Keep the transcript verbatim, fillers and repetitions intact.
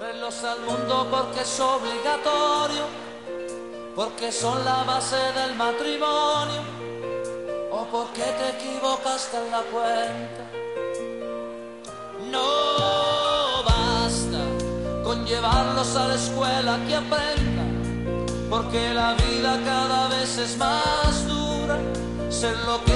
Traerlos al mundo porque es obligatorio, porque son la base del matrimonio, o porque te equivocaste en la cuenta. No basta con llevarlos a la escuela que aprendan, porque la vida cada vez es más dura. Ser lo que